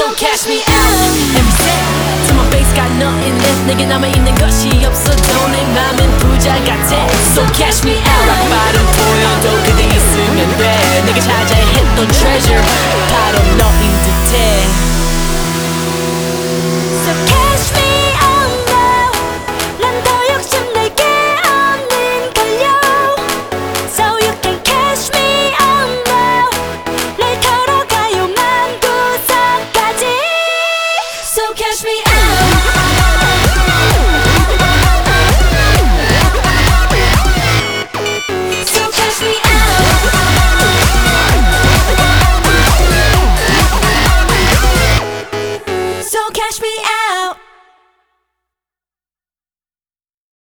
so cash me out. Every cent to my base got nothing left. 내게 남아있는 것이 없어. 내 맘은 부자 같아. So cash me out. 락바른 보여도 그대 있으면 돼. 내게 찾아야 했던 treasure 바로 너